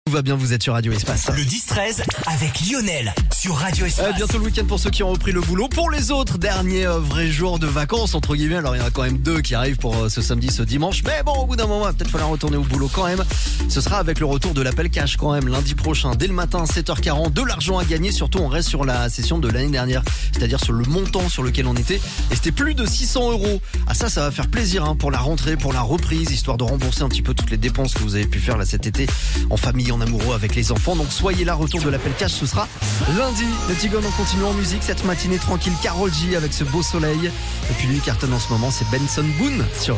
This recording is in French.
Tout va bien, vous êtes sur Radio Espace. Le 10-13 avec Lionel sur Radio Espace. Bientôt le week-end pour ceux qui ont repris le boulot. Pour les autres, dernier vrai jour de vacances, entre guillemets. Alors il y en a quand même 2 qui arrivent pour ce samedi, ce dimanche. Mais bon, au bout d'un moment, il va peut-être falloir retourner au boulot quand même. Ce sera avec le retour de l'appel cash quand même, lundi prochain, dès le matin, 7h40. De l'argent à gagner, surtout on reste sur la session de l'année dernière. C'est-à-dire sur le montant sur lequel on était. Et c'était plus de 600 €. Ah ça va faire plaisir pour la rentrée, pour la reprise, histoire de rembourser un petit peu toutes les dépenses que vous avez pu faire là cet été, en famille, en amoureux, avec les enfants. Donc soyez là, retour de l'appel cash, ce sera lundi. Les Tigons, on continue en musique cette matinée tranquille. Karol G avec ce beau soleil. Et puis lui cartonne en ce moment, c'est Benson Boone sur